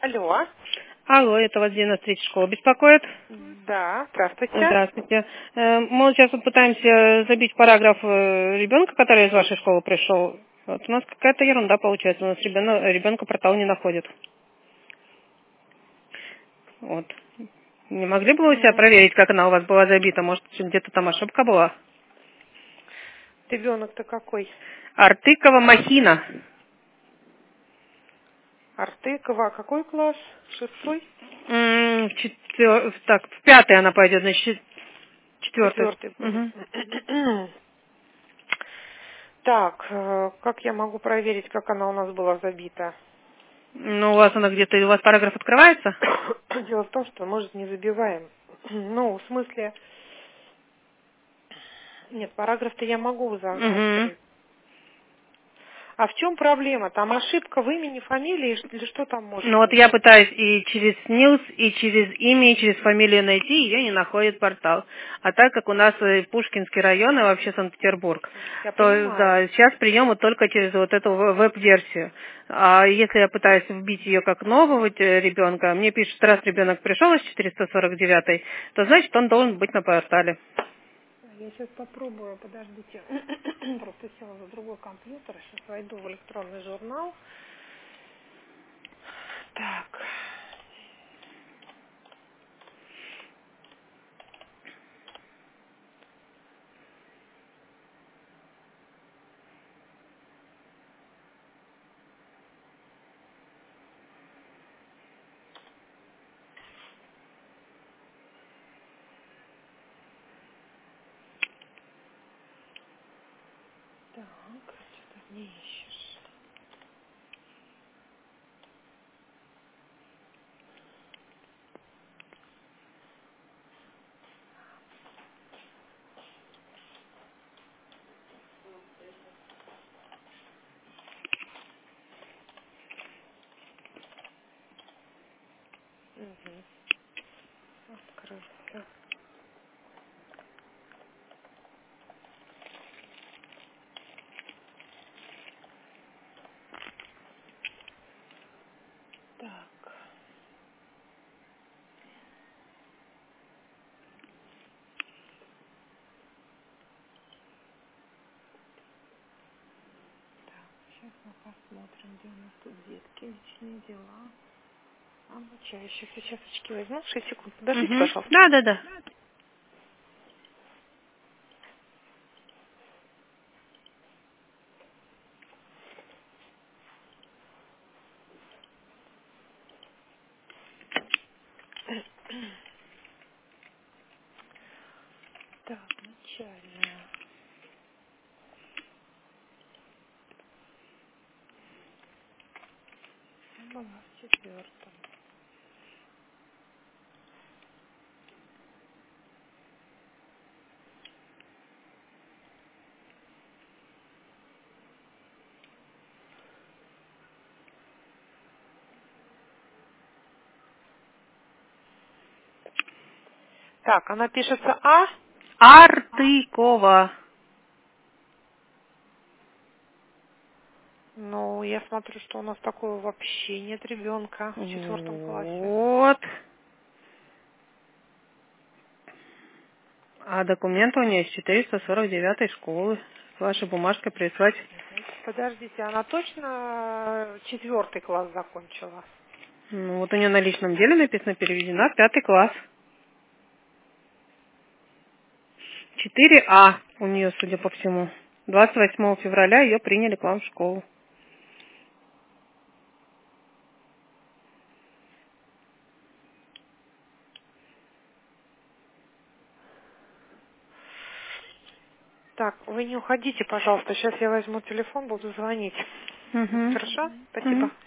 Алло. Алло, это вас 93 школа беспокоит? Да, здравствуйте. Здравствуйте. Мы сейчас вот пытаемся забить параграф ребенка, который из вашей школы пришел. Вот у нас какая-то ерунда получается. У нас ребенка портал не находит. Вот. Не могли бы вы себя проверить, как она у вас была забита? Может, где-то там ошибка была? Ребенок-то какой? Артыкова Махина. Артыкова. А какой класс? Шестой? Так, в пятый она пойдет, значит, четвертый. Четвертый будет. Угу. Так, как я могу проверить, как она у нас была забита? Ну, у вас она где-то, у вас параграф открывается? Дело в том, что мы же не забиваем. Ну, в смысле... Нет, параграф-то я могу Угу. открыть. А в чем проблема? Там ошибка в имени, фамилии или что там может Ну вот быть? я пытаюсь и через СНИЛС, и через имя, и через фамилию найти, ее не находит портал. А так как у нас Пушкинский район и вообще Санкт-Петербург, Я то понимаю. да, сейчас приемы только через вот эту веб-версию. А если я пытаюсь вбить ее как нового ребенка, мне пишут, раз ребенок пришел из 449, то значит он должен быть на портале. Я сейчас попробую, подождите. Просто села за другой компьютер. Сейчас войду в электронный журнал. Так. Так, что-то не ищешь. Угу. Открылся. Так. Сейчас мы посмотрим, где у нас тут детки, личные дела. Обучающих. Сейчас очки возьму. 6 секунд. Подождите, Угу. пожалуйста. Да. Так, начальная. Я была в четвертом. Так, она пишется А. Артыкова. Ну, я смотрю, что у нас такого вообще нет ребенка в четвертом классе. Вот. А документы у нее из 449 школы. С вашей бумажкой прислать. Подождите, она точно четвертый класс закончила? Ну, вот у нее на личном деле написано переведена в 5 класс. 4А у нее, судя по всему. 28 февраля ее приняли к вам в школу. Так, вы не уходите, пожалуйста. Сейчас я возьму телефон, буду звонить. Угу. Хорошо? Угу. Спасибо.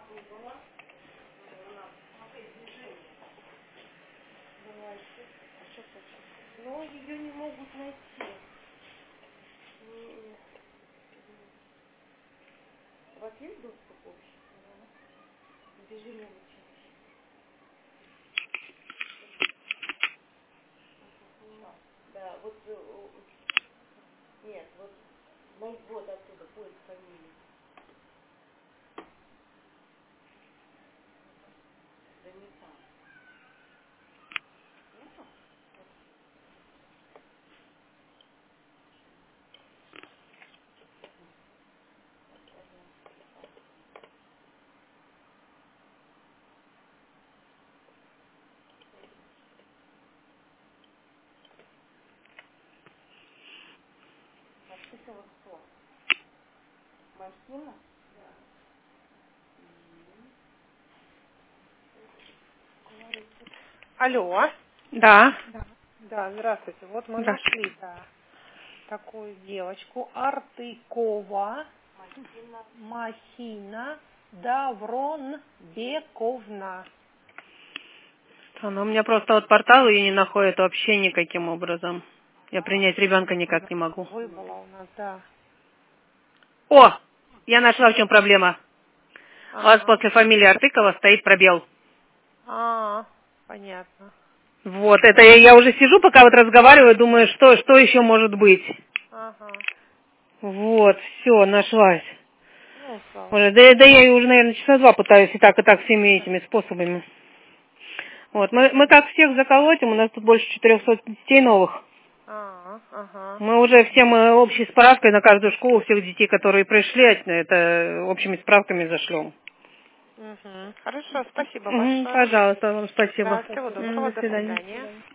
Но ее не могут найти. У вас есть доступ общий? Движение обучающее. Да, вот нет, вот вот оттуда поиск фамилии. Да не там. Нету? Подписала кто? Мартина? Алло. Да. Да, здравствуйте. Вот мы Да. нашли такую девочку. Артыкова Махина Давронбековна. Она у меня просто вот портал ее не находит вообще никаким образом. Я принять ребенка никак не могу. Выбыла у нас, да. О! Я нашла, в чем проблема. У вас Ага. после фамилии Артыкова стоит пробел. Понятно. Вот, это я уже сижу, пока вот разговариваю, думаю, что еще может быть. Ага. Вот, все, нашлась. Ну, слава Уже, богу. да я уже, наверное, часа два пытаюсь и так всеми этими способами. Вот, мы как всех заколотим, у нас тут больше 400 детей новых. Ага. Мы уже всем общей справкой на каждую школу всех детей, которые пришли, это общими справками зашлем. Хорошо, спасибо большое. Пожалуйста, вам спасибо. Да, всего доброго, До до свидания. свидания.